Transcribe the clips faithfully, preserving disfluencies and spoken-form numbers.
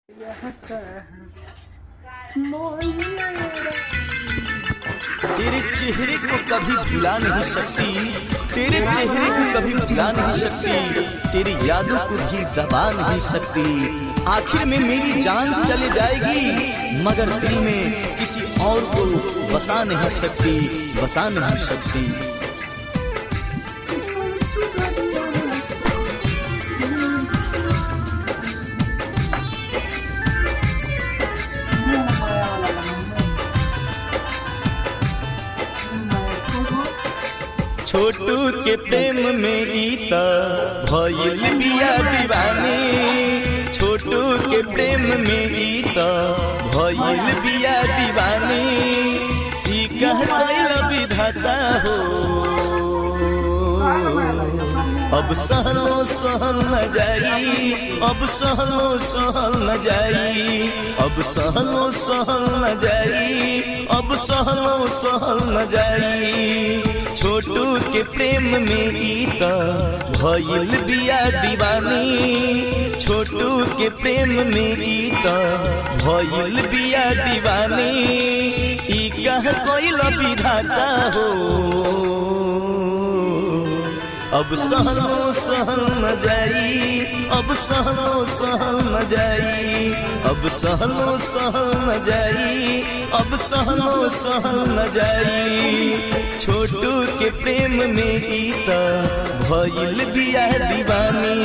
तेरे चेहरे को कभी भुला नहीं सकती, तेरे चेहरे को कभी भुला नहीं सकती, तेरी यादों को भी दबा नहीं सकती। आखिर में मेरी जान चले जाएगी मगर दिल में किसी और को बसा नहीं सकती, बसा नहीं सकती। छोटू के प्रेम में गीता भइल बिया दीवानी, छोटू के प्रेम में गीता भइल बिया दीवानी। ई कहल विधाता हो अब सहलो सहल न जाई, अब सहलो सहल न जाई, अब सहलो सहल न जाई, अब सहलो सहल न जाई। छोटू के प्रेम में गीता भइल बिया दीवानी, छोटू के प्रेम में गीता भइल बिया दीवानी। ई कह कोइल विधाता हो अब सहलो सहल न जाई, अब सहलो सहल न जाई, अब सहलो सहल न जाई, अब सहलो सहल न जाई। छोटू के प्रेम में गीता भइल बिया दीवानी।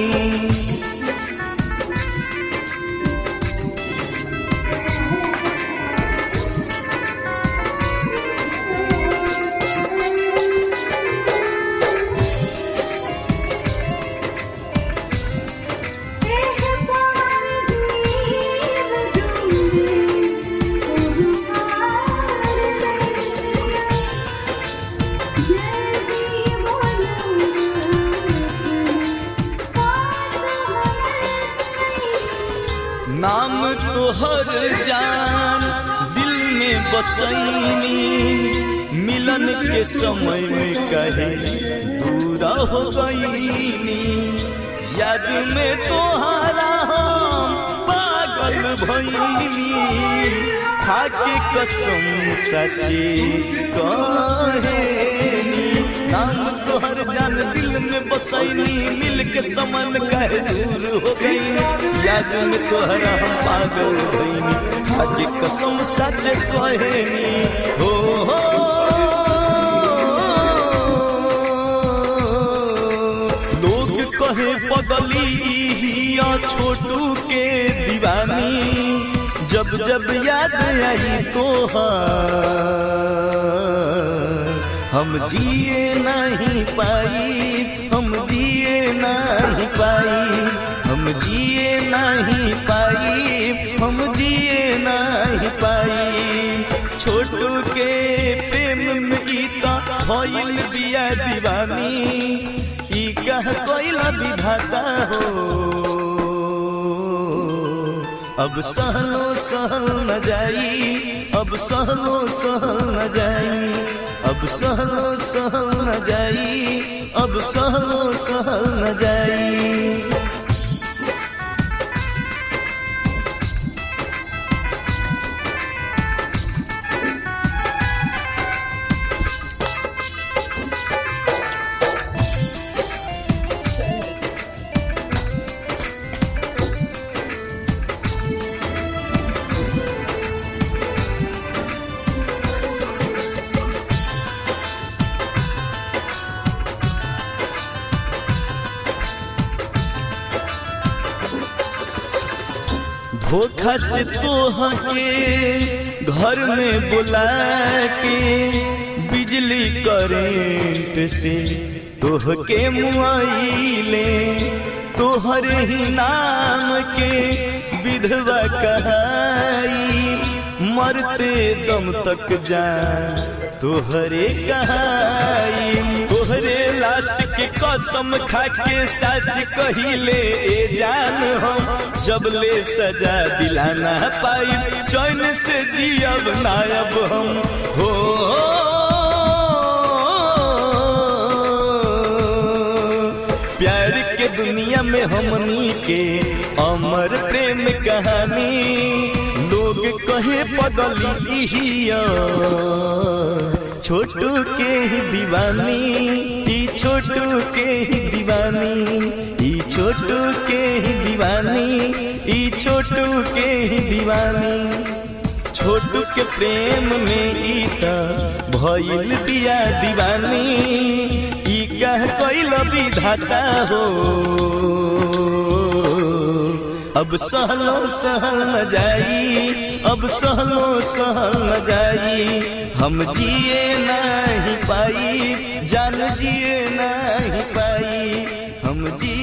नाम तोहर जान दिल में बसैनी, मिलन के समय में कहे दूरा हो गईनी। याद में तोहरा हम पागल भईनी, खाके कसम सच्ची कहेनी। नाम तोहर जान दिल में बसैनी, मिल के समन कहे दूर हो गई। याद में तोहरा हम पागल भईनी, खाके कसम सच कहेनी। हो हो लोग कहे पगली हिया छोटू के दीवानी, जब जब याद आई तोहार हम जिए नहीं पाई, हम जिए नहीं पाई, हम जिए नहीं पाई, हम जिए नहीं पाई। छोटू के प्रेम में गीता भइल बिया दीवानी। ई कह कोइल विधाता हो अब सहलो सहल न जाई, अब सहलो सहल न जाई, अब सहलो सहल न जाई, अब सहलो सहल न जाई। धोखा से तोहके घर में बुला के, बिजली करेंट से तोहके मुआइले। तोहर ही नाम के विधवा कहाई, मरते दम तक जान तोहरे कहाई। तोहरे लाश के कसम खाके सच कहिले ए जान हम, जब ले सजा दिलाना पाई चैन से जियब नायब हम। हो प्यार के दुनिया दुनिया में हमनी के अमर प्रेम कहानी। लोग कहे पगली इहिया छोटू के ही दीवानी, ई छोटू के ही दीवानी, ई छोटू के ही दीवानी, ई छोटू के ही दीवानी। छोटू के प्रेम में ईता भइल बिया दीवानी, ई कह कइल विधाता हो। अब सहलो सहल न जाई, अब सहलो सहल न जाई, हम जिए नहीं पाई, जान जिए नहीं पाई, हम जिए